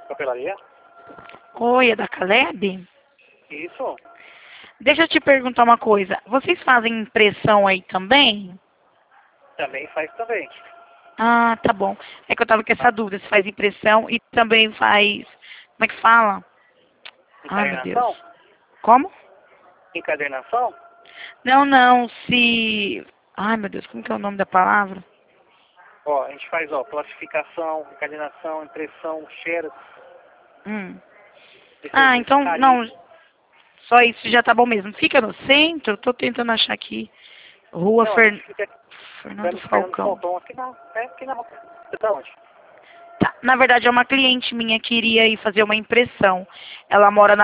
Papelaria? Oi, é da Caleb? Isso. Deixa eu te perguntar uma coisa. Vocês fazem impressão aí também? Também faz também. Ah, tá bom. É que eu tava com essa dúvida, se faz impressão e também faz... Como é que fala? Ai, meu Deus. Encadernação? Como? Encadernação? Não, não, se... Ai, meu Deus, como que é o nome da palavra? Ó, a gente faz, ó, plastificação, encadernação, impressão, xerox. Ah, Esse então, carimbo. não, só isso já tá bom mesmo. Fica no centro, eu tô tentando achar aqui. Rua Não, a gente fica Fernando Fernando Falcão. Falcão aqui não. É aqui não. Você tá onde? Tá, na verdade, é uma cliente minha que iria ir fazer uma impressão. Ela mora na